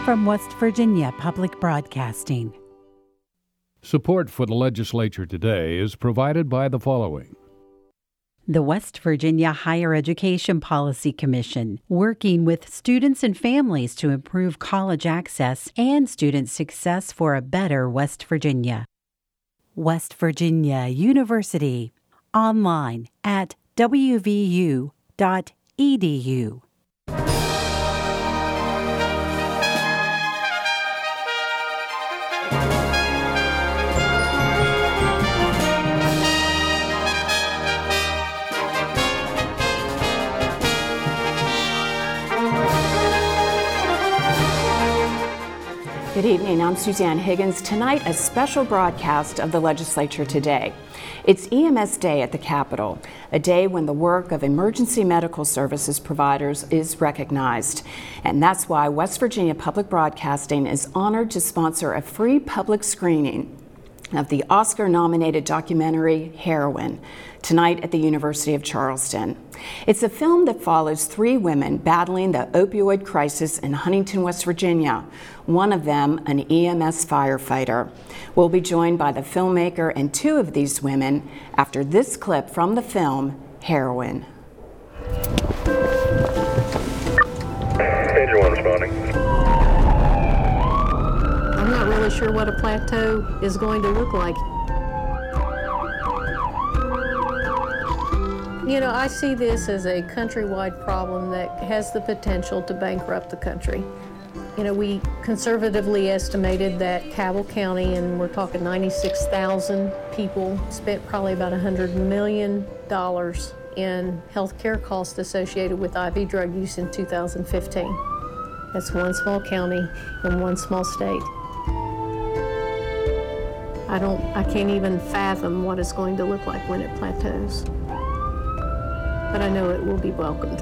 from West Virginia Public Broadcasting. Support for the legislature today is provided by the following. The West Virginia Higher Education Policy Commission, working with students and families to improve college access and student success for a better West Virginia. West Virginia University, online at wvu.edu. Good evening, I'm Suzanne Higgins. Tonight, a special broadcast of the legislature today. It's EMS Day at the Capitol, a day when the work of emergency medical services providers is recognized. And that's why West Virginia Public Broadcasting is honored to sponsor a free public screening of the Oscar-nominated documentary Heroin, tonight at the University of Charleston. It's a film that follows three women battling the opioid crisis in Huntington, West Virginia, one of them an EMS firefighter. We'll be joined by the filmmaker and two of these women after this clip from the film Heroin. Danger 1 responding. I'm not really sure what a plateau is going to look like. You know, I see this as a countrywide problem that has the potential to bankrupt the country. You know, we conservatively estimated that Cabell County, and we're talking 96,000 people, spent probably about $100 million in health care costs associated with IV drug use in 2015. That's one small county and one small state. I can't even fathom what it's going to look like when it plateaus. But I know it will be welcomed.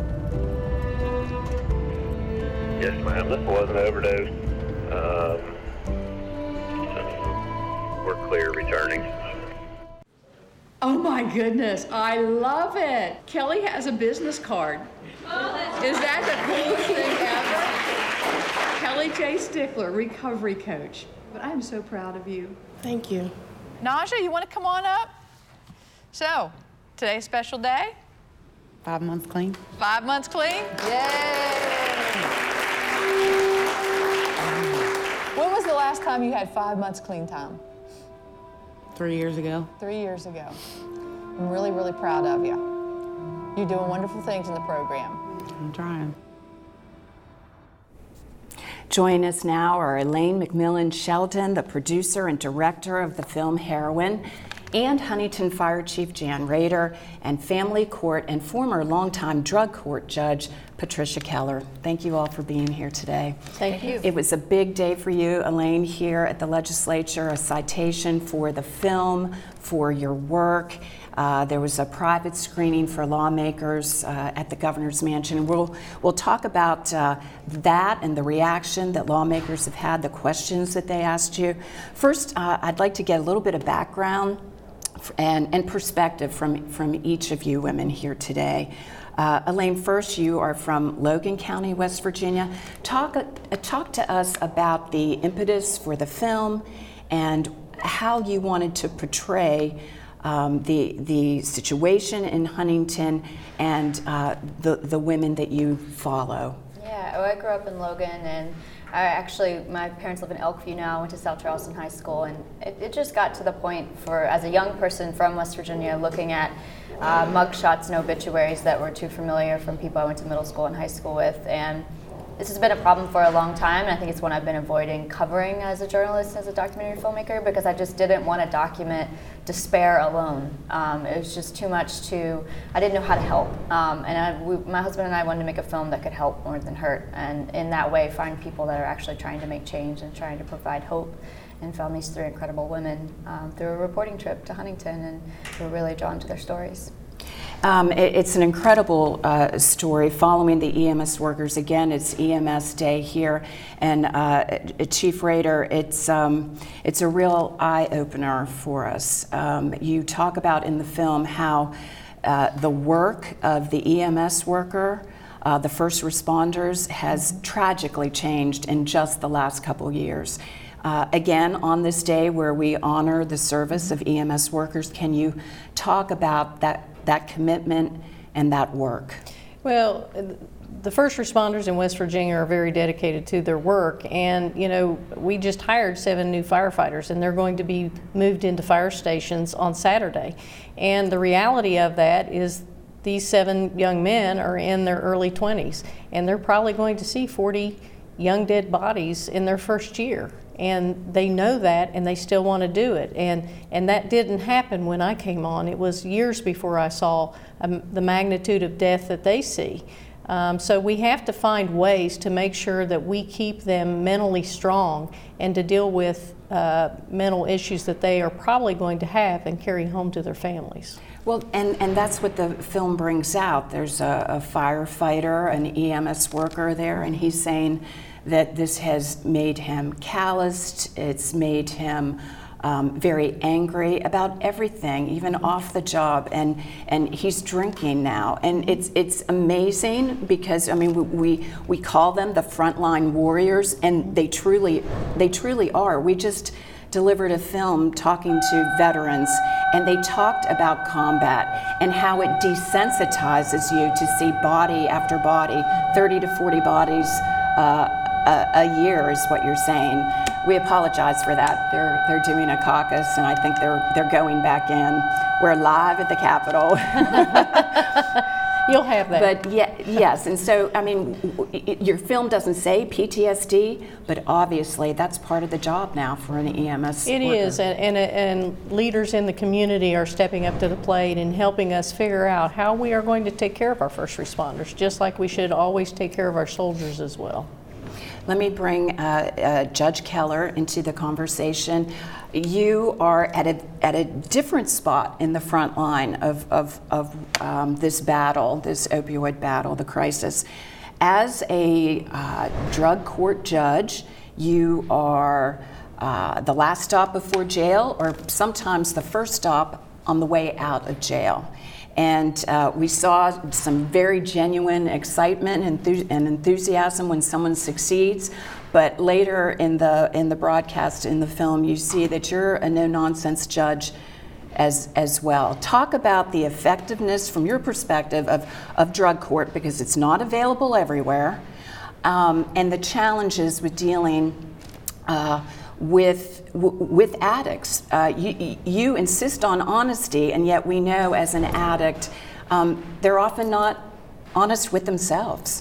Yes, ma'am. This was an overdose. We're clear returning. Oh my goodness, I love it. Kelly has a business card. Is that the coolest thing ever? Kelly J. Stickler, recovery coach. But I'm so proud of you. Thank you. Naja, you want to come on up? So, today's a special day? 5 months clean. 5 months clean? Yay! When was the last time you had 5 months clean time? 3 years ago. 3 years ago. I'm really, really proud of you. You're doing wonderful things in the program. I'm trying. Joining us now are Elaine McMillan Sheldon, the producer and director of the film Heroin, and Huntington Fire Chief Jan Rader, and family court and former longtime drug court judge Patricia Keller. Thank you all for being here today. Thank you. It was a big day for you, Elaine, here at the legislature, a citation for the film, for your work. There was a private screening for lawmakers at the governor's mansion. We'll talk about that and the reaction that lawmakers have had, the questions that they asked you. First, I'd like to get a little bit of background and perspective from each of you women here today. Elaine, first, you are from Logan County, West Virginia. Talk to us about the impetus for the film and how you wanted to portray the situation in Huntington and the women that you follow. Yeah, I grew up in Logan, and my parents live in Elkview now. I went to South Charleston High School, and it just got to the point as a young person from West Virginia, looking at mugshots and obituaries that were too familiar from people I went to middle school and high school with, and this has been a problem for a long time, and I think it's one I've been avoiding covering as a journalist, as a documentary filmmaker, because I just didn't want to document despair alone. It was just too much I didn't know how to help. My husband and I wanted to make a film that could help more than hurt, and in that way find people that are actually trying to make change and trying to provide hope, and found these three incredible women through a reporting trip to Huntington, and we were really drawn to their stories. It's an incredible story following the EMS workers. Again, it's EMS Day here, and Chief Rader, it's a real eye-opener for us. You talk about in the film how the work of the EMS worker the first responders has tragically changed in just the last couple years. Again, on this day where we honor the service of EMS workers, can you talk about that commitment and that work? Well, the first responders in West Virginia are very dedicated to their work, and you know, we just hired 7 new firefighters, and they're going to be moved into fire stations on Saturday. And the reality of that is these 7 young men are in their early 20s, and they're probably going to see 40 young dead bodies in their first year. And they know that, and they still want to do it. And that didn't happen when I came on. It was years before I saw the magnitude of death that they see. So we have to find ways to make sure that we keep them mentally strong and to deal with mental issues that they are probably going to have and carry home to their families. Well, and that's what the film brings out. There's a firefighter, an EMS worker there, and he's saying that this has made him calloused, it's made him very angry about everything, even off the job, and he's drinking now. And it's amazing because, I mean, we call them the frontline warriors, and they truly are. We just delivered a film talking to veterans, and they talked about combat and how it desensitizes you to see body after body, 30 to 40 bodies a year is what you're saying. We apologize for that. They're doing a caucus, and I think they're going back in. We're live at the Capitol. You'll have that. But yes, and so, I mean, your film doesn't say PTSD, but obviously that's part of the job now for an EMS It worker. is, and leaders in the community are stepping up to the plate and helping us figure out how we are going to take care of our first responders, just like we should always take care of our soldiers as well. Let me bring Judge Keller into the conversation. You are at a different spot in the front line of this battle, this opioid battle, the crisis. As a drug court judge, you are the last stop before jail, or sometimes the first stop on the way out of jail. And we saw some very genuine excitement and enthusiasm when someone succeeds. But later in the broadcast, in the film, you see that you're a no-nonsense judge as well. Talk about the effectiveness from your perspective of drug court, because it's not available everywhere, and the challenges with dealing with addicts. You insist on honesty, and yet we know as an addict, they're often not honest with themselves.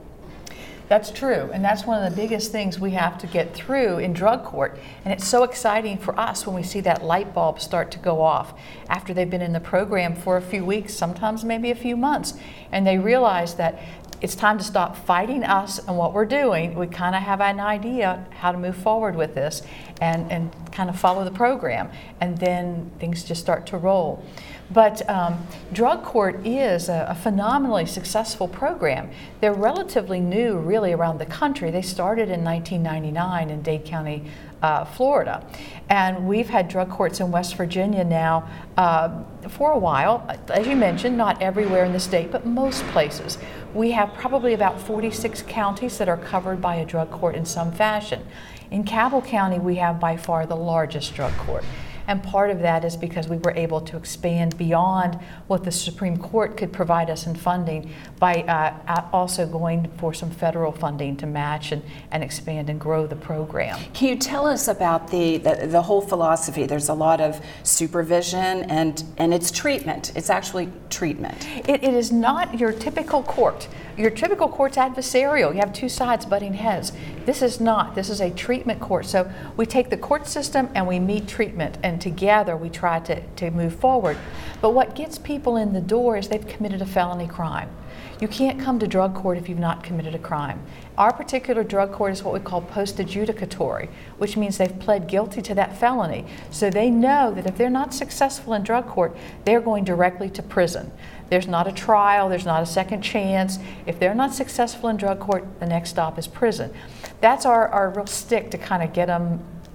That's true, and that's one of the biggest things we have to get through in drug court. And it's so exciting for us when we see that light bulb start to go off after they've been in the program for a few weeks, sometimes maybe a few months, and they realize that it's time to stop fighting us and what we're doing. We kind of have an idea how to move forward with this and kind of follow the program, and then things just start to roll. But drug court is a phenomenally successful program. They're relatively new, really, around the country. They started in 1999 in Dade County, Florida. And we've had drug courts in West Virginia now for a while. As you mentioned, not everywhere in the state, but most places. We have probably about 46 counties that are covered by a drug court in some fashion. In Cabell County, we have by far the largest drug court. And part of that is because we were able to expand beyond what the Supreme Court could provide us in funding by also going for some federal funding to match and expand and grow the program. Can you tell us about the whole philosophy? There's a lot of supervision and it's treatment. It's actually treatment. It is not your typical court. Your typical court's adversarial. You have two sides butting heads. This is not. This is a treatment court. So we take the court system and we meet treatment, and together we try to move forward. But what gets people in the door is they've committed a felony crime. You can't come to drug court if you've not committed a crime. Our particular drug court is what we call post-adjudicatory, which means they've pled guilty to that felony. So they know that if they're not successful in drug court, they're going directly to prison. There's not a trial, there's not a second chance. If they're not successful in drug court, the next stop is prison. That's our real stick to kind of get them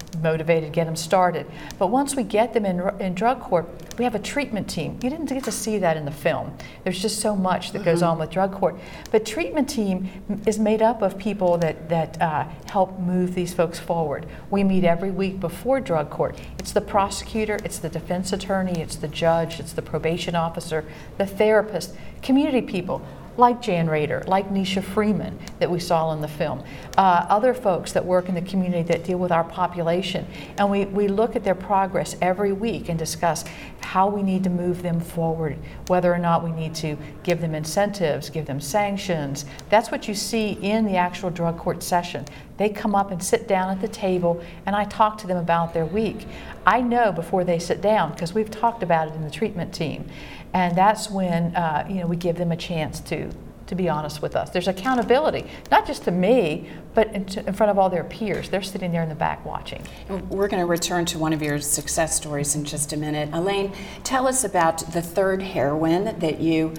motivated, get them started. But once we get them in drug court, we have a treatment team. You didn't get to see that in the film. There's just so much that goes on with drug court. But treatment team is made up of people that help move these folks forward. We meet every week before drug court. It's the prosecutor, it's the defense attorney, it's the judge, it's the probation officer, the therapist, community people like Jan Rader, like Nisha Freeman that we saw in the film, other folks that work in the community that deal with our population. And we look at their progress every week and discuss how we need to move them forward, whether or not we need to give them incentives, give them sanctions. That's what you see in the actual drug court session. They come up and sit down at the table, and I talk to them about their week. I know before they sit down, because we've talked about it in the treatment team. And that's when we give them a chance to be honest with us. There's accountability, not just to me, but in front of all their peers. They're sitting there in the back watching. We're going to return to one of your success stories in just a minute. Elaine, tell us about the third heroine that you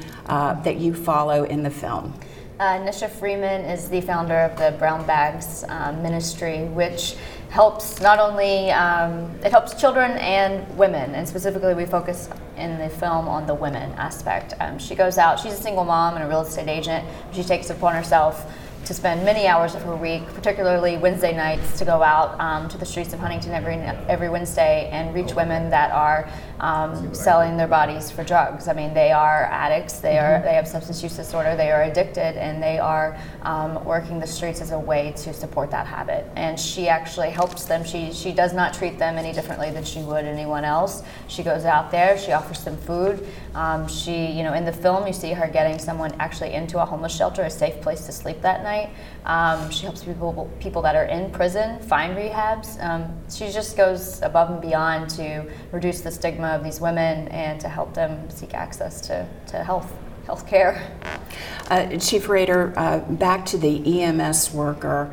follow in the film. Nisha Freeman is the founder of the Brown Bags Ministry, which helps not only it helps children and women, and specifically we focus in the film on the women aspect. She goes out, she's a single mom and a real estate agent. She takes it upon herself to spend many hours of her week, particularly Wednesday nights, to go out to the streets of Huntington every Wednesday and reach women that are selling their bodies for drugs. I mean, they are addicts, they have substance use disorder, they are addicted, and they are working the streets as a way to support that habit. And she actually helps them. She does not treat them any differently than she would anyone else. She goes out there, she offers them food. In the film, you see her getting someone actually into a homeless shelter, a safe place to sleep that night. She helps people that are in prison find rehabs. She just goes above and beyond to reduce the stigma of these women and to help them seek access to health care. Chief Rader, back to the EMS worker.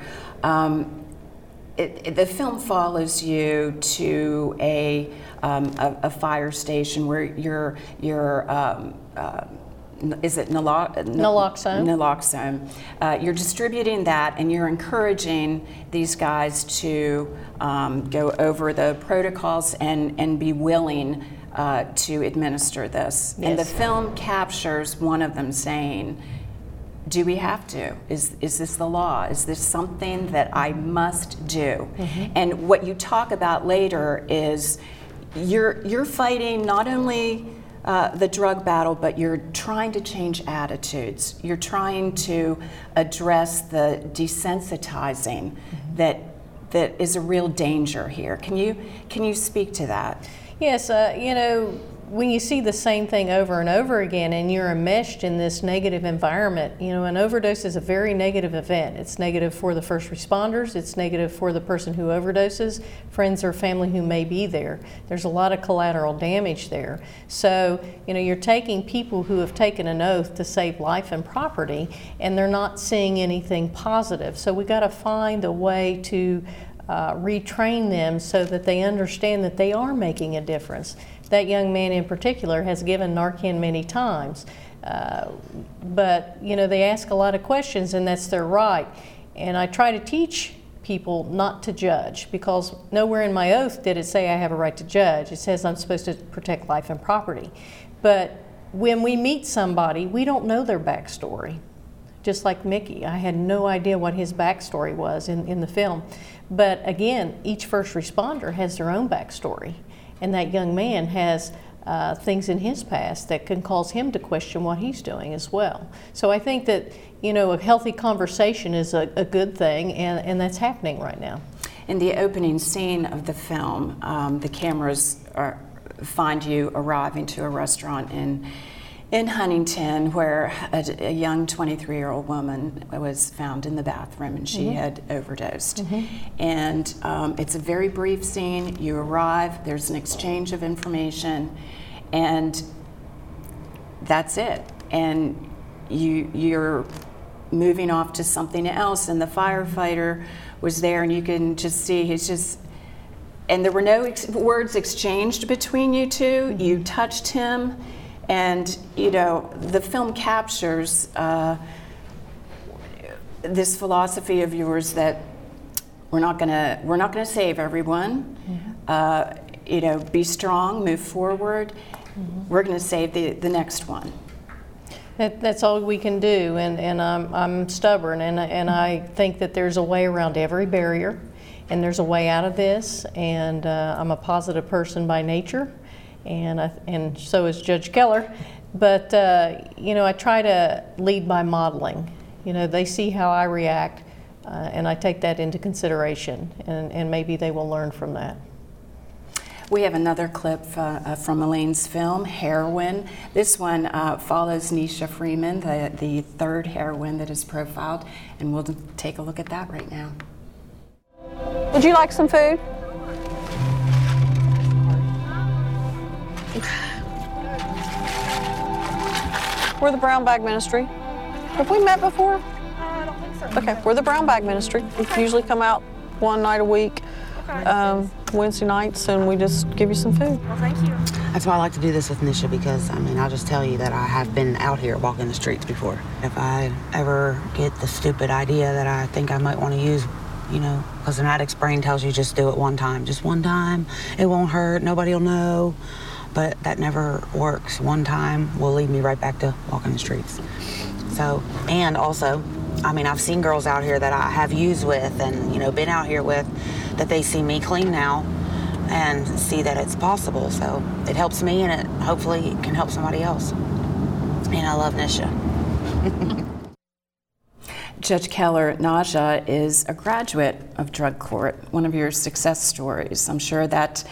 The film follows you to a fire station where you're is it naloxone? Naloxone. You're distributing that, and you're encouraging these guys to go over the protocols and be willing to administer this. Yes. And the film captures one of them saying, "Do we have to? Is this the law? Is this something that I must do?" And what you talk about later is you're fighting not only the drug battle, but you're trying to change attitudes. You're trying to address the desensitizing that is a real danger here. Can you speak to that? Yes, when you see the same thing over and over again and you're enmeshed in this negative environment, an overdose is a very negative event. It's negative for the first responders, it's negative for the person who overdoses, friends or family who may be there. There's a lot of collateral damage there. So, you're taking people who have taken an oath to save life and property, and they're not seeing anything positive. So we got to find a way to retrain them so that they understand that they are making a difference. That young man in particular has given Narcan many times, but they ask a lot of questions, and that's their right. And I try to teach people not to judge, because nowhere in my oath did it say I have a right to judge. It says I'm supposed to protect life and property. But when we meet somebody, we don't know their backstory. Just like Mickey, I had no idea what his backstory was in the film. But again, each first responder has their own backstory. And that young man has things in his past that can cause him to question what he's doing as well. So I think that, a healthy conversation is a good thing, and that's happening right now. In the opening scene of the film, the cameras find you arriving to a restaurant in Huntington, where a young 23-year-old woman was found in the bathroom, and she had overdosed. And it's a very brief scene. You arrive, there's an exchange of information, and that's it. And you're moving off to something else, and the firefighter was there, and you can just see and there were no words exchanged between you two. You touched him. And, the film captures this philosophy of yours that we're not gonna save everyone. Be strong, move forward. We're gonna save the next one. That's all we can do, and I'm stubborn, and I think that there's a way around every barrier, and there's a way out of this, and I'm a positive person by nature, and so is Judge Keller, but I try to lead by modeling. They see how I react, and I take that into consideration, and maybe they will learn from that. We have another clip from Elaine's film, Heroine. This one follows Nisha Freeman, the third heroine that is profiled, and we'll take a look at that right now. Would you like some food? We're the Brown Bag Ministry. Have we met before? I don't think so. Okay, we're the Brown Bag Ministry. We usually come out one night a week. Wednesday nights, and we just give you some food. Well, thank you. That's why I like to do this with Nisha, because I'll just tell you that I have been out here walking the streets before. If I ever get the stupid idea that I think I might want to use, because an addict's brain tells you just do it one time. Just one time, it won't hurt, nobody will know. But that never works. One time will lead me right back to walking the streets. So, and also, I've seen girls out here that I have used with and, been out here with, that they see me clean now and see that it's possible. So it helps me, and it hopefully can help somebody else. And I love Nisha. Judge Keller, Naja is a graduate of drug court, one of your success stories. I'm sure that,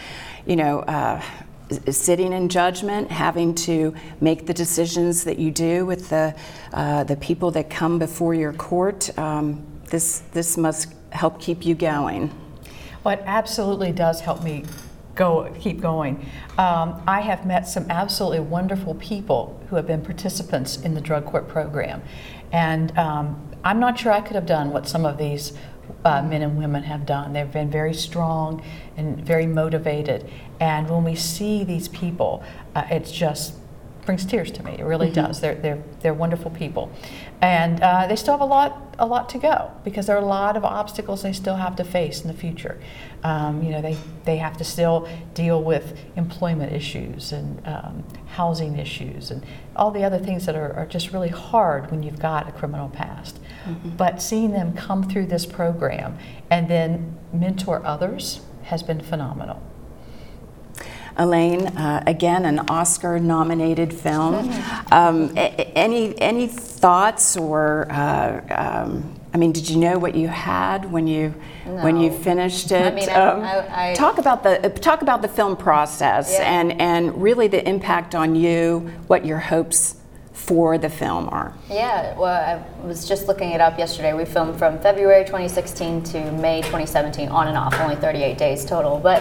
sitting in judgment, having to make the decisions that you do with the people that come before your court, this must help keep you going. Well, it absolutely does help me keep going. I have met some absolutely wonderful people who have been participants in the drug court program, and I'm not sure I could have done what some of these men and women have done. They've been very strong and very motivated, and when we see these people, it just brings tears to me. It really does. They're wonderful people, and they still have a lot to go, because there are a lot of obstacles they still have to face in the future. They have to still deal with employment issues and housing issues and all the other things that are just really hard when you've got a criminal past. But seeing them come through this program and then mentor others has been phenomenal. Elaine, again, an Oscar-nominated film. Any thoughts, or did you know what you had when you finished it? Talk about the film process, and really the impact on you, what your hopes for the film are. Yeah, well, I was just looking it up yesterday. We filmed from February 2016 to May 2017, on and off, only 38 days total. But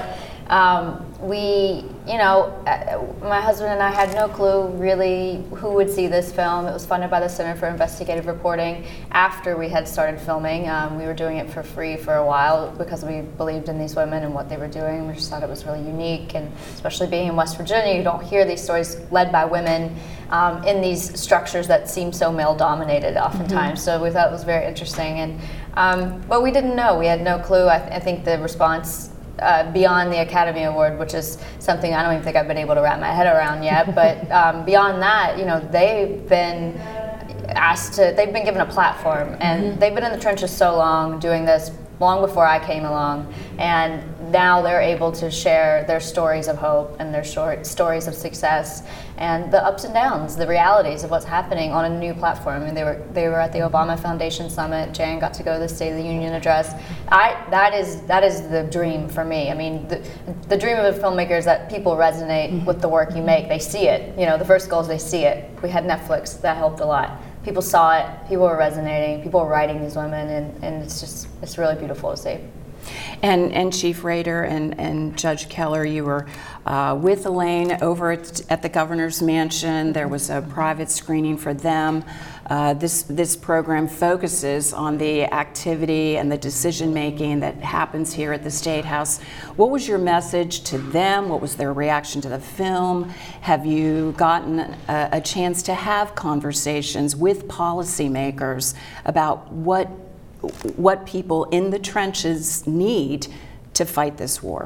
my husband and I had no clue really who would see this film. It was funded by the Center for Investigative Reporting. After we had started filming, we were doing it for free for a while because we believed in these women and what they were doing. We just thought it was really unique, and especially being in West Virginia, you don't hear these stories led by women in these structures that seem so male-dominated oftentimes. So we thought it was very interesting, and but we didn't know. We had no clue. I think the response beyond the Academy Award, which is something I don't even think I've been able to wrap my head around yet, but beyond that, they've been given a platform, and they've been in the trenches so long doing this, long before I came along, and now they're able to share their stories of hope and their stories of success and the ups and downs, the realities of what's happening on a new platform. I mean, they were at the Obama Foundation Summit. Jan got to go to the State of the Union address. That is the dream for me. I mean, the dream of a filmmaker is that people resonate with the work you make. They see it. The first goal is they see it. We had Netflix, that helped a lot. People saw it, people were resonating, people were writing these women, and it's really beautiful to see. And Chief Rader and Judge Keller, you were with Elaine over at the Governor's Mansion. There was a private screening for them. This program focuses on the activity and the decision making that happens here at the State House. What was your message to them? What was their reaction to the film? Have you gotten a chance to have conversations with policymakers about what what people in the trenches need to fight this war?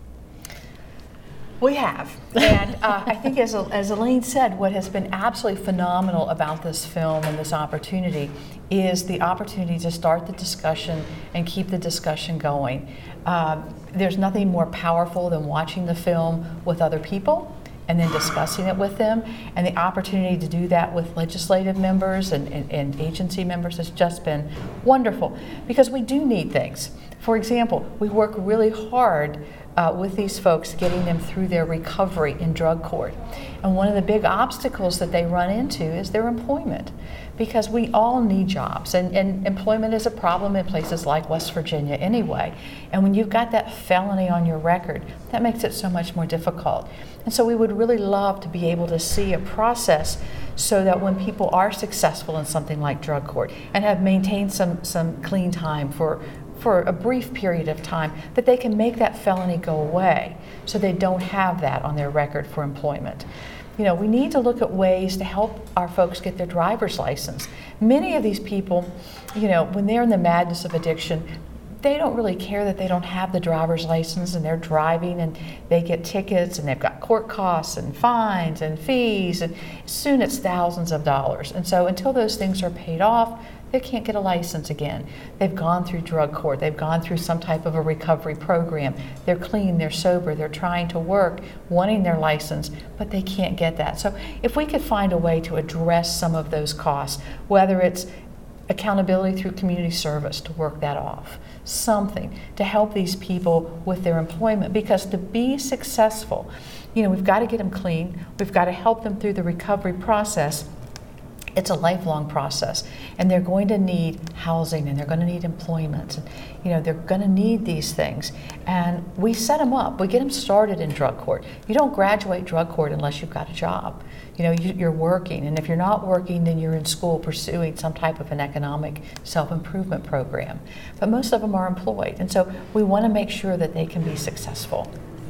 We have, and I think as Elaine said, what has been absolutely phenomenal about this film and this opportunity is the opportunity to start the discussion and keep the discussion going. There's nothing more powerful than watching the film with other people and then discussing it with them, and the opportunity to do that with legislative members and agency members has just been wonderful, because we do need things. For example, we work really hard with these folks, getting them through their recovery in drug court. And one of the big obstacles that they run into is their employment, because we all need jobs, and employment is a problem in places like West Virginia anyway. And when you've got that felony on your record, that makes it so much more difficult. And so we would really love to be able to see a process so that when people are successful in something like drug court and have maintained some clean time for a brief period of time, that they can make that felony go away so they don't have that on their record for employment. You know, we need to look at ways to help our folks get their driver's license. Many of these people, you know, when they're in the madness of addiction, they don't really care that they don't have the driver's license, and they're driving and they get tickets and they've got court costs and fines and fees, and soon it's thousands of dollars. And so until those things are paid off, they can't get a license again. They've gone through drug court, they've gone through some type of a recovery program. They're clean, they're sober, they're trying to work, wanting their license, but they can't get that. So if we could find a way to address some of those costs, whether it's accountability through community service to work that off, something to help these people with their employment, because to be successful, you know, we've got to get them clean, we've got to help them through the recovery process. It's a lifelong process, and they're going to need housing, and they're going to need employment, and, you know, they're going to need these things. And we set them up. We get them started in drug court. You don't graduate drug court unless you've got a job. You know, you're working, and if you're not working, then you're in school pursuing some type of an economic self-improvement program. But most of them are employed, and so we want to make sure that they can be successful.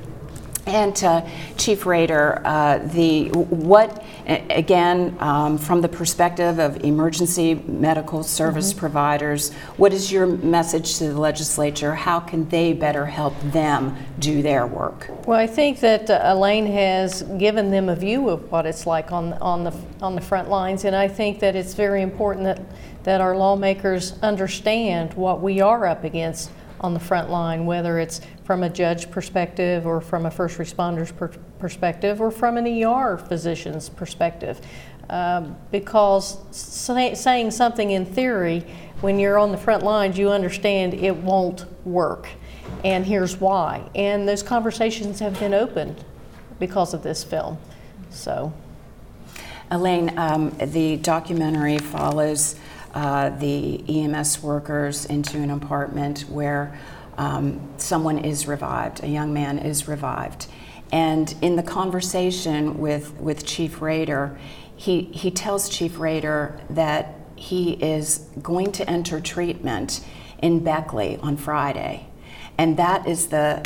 And Chief Rader, from the perspective of emergency medical service providers, what is your message to the legislature? How can they better help them do their work? Well, I think that Elaine has given them a view of what it's like on the front lines, and I think that it's very important that our lawmakers understand what we are up against on the front line, whether it's from a judge perspective or from a first responder's perspective or from an ER physician's perspective. Because saying something in theory, when you're on the front lines, you understand it won't work. And here's why. And those conversations have been opened because of this film. So, Elaine, the documentary follows the EMS workers into an apartment where someone is revived, a young man is revived. And in the conversation with Chief Rader, he tells Chief Rader that he is going to enter treatment in Beckley on Friday. And that is the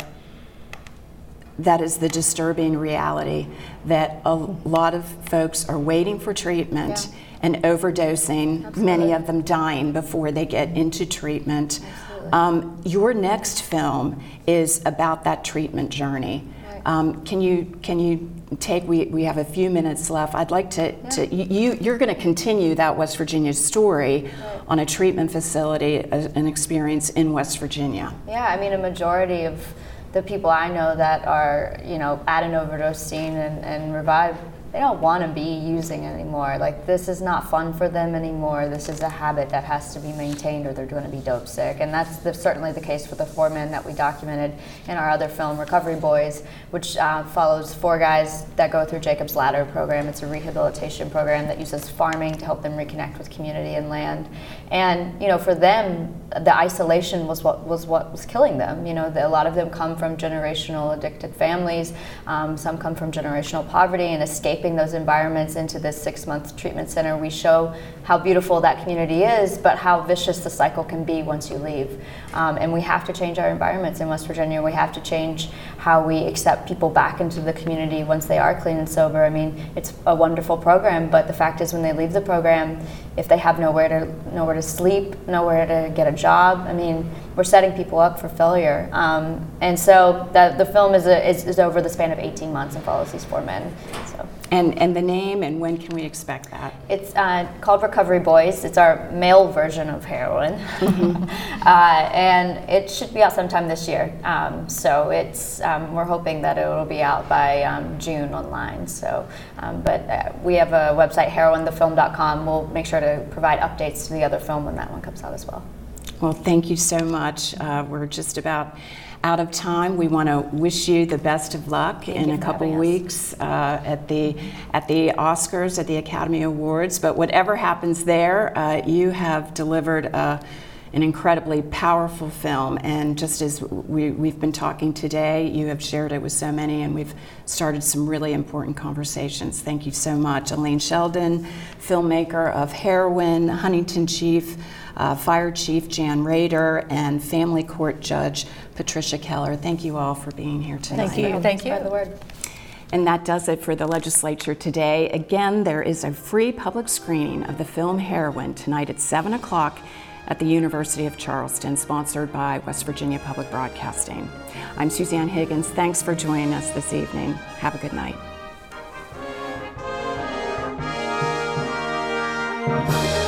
disturbing reality, that a lot of folks are waiting for treatment and overdosing, Absolutely. Many of them dying before they get into treatment. Your next film is about that treatment journey. Right. Can you take, we have a few minutes left. I'd like you're going to continue that West Virginia story on a treatment facility, an experience in West Virginia. Yeah, I mean, a majority of the people I know that are, you know, at an overdose scene and revived, they don't want to be using anymore. Like, this is not fun for them anymore. This is a habit that has to be maintained or they're going to be dope sick. And that's certainly the case for the 4 men that we documented in our other film, Recovery Boys, which follows 4 guys that go through Jacob's Ladder program. It's a rehabilitation program that uses farming to help them reconnect with community and land. And, you know, for them, the isolation was what was killing them. You know, a lot of them come from generational addicted families. Some come from generational poverty, and escaping shaping those environments into this 6-month treatment center, we show how beautiful that community is, but how vicious the cycle can be once you leave. And we have to change our environments in West Virginia. We have to change how we accept people back into the community once they are clean and sober. I mean, it's a wonderful program, but the fact is when they leave the program, if they have nowhere to sleep, nowhere to get a job, I mean, we're setting people up for failure. And so the film is over the span of 18 months and follows these 4 men. So. And the name, and when can we expect that? It's called Recovery Boys. It's our male version of Heroin. And it should be out sometime this year. So it's we're hoping that it will be out by June online. So, but we have a website, herointhefilm.com. We'll make sure to provide updates to the other film when that one comes out as well. Well, thank you so much. We're just about out of time. We want to wish you the best of luck in a couple weeks at the Oscars, at the Academy Awards. But whatever happens there, you have delivered an incredibly powerful film. And just as we've been talking today, you have shared it with so many, and we've started some really important conversations. Thank you so much. Elaine Sheldon, filmmaker of Heroin, Huntington Chief, Fire Chief Jan Rader, and Family Court Judge Patricia Keller. Thank you all for being here tonight. Thank you. Thank you. Spread the word. And that does it for the legislature today. Again, there is a free public screening of the film Heroin tonight at 7 o'clock at the University of Charleston, sponsored by West Virginia Public Broadcasting. I'm Suzanne Higgins. Thanks for joining us this evening. Have a good night.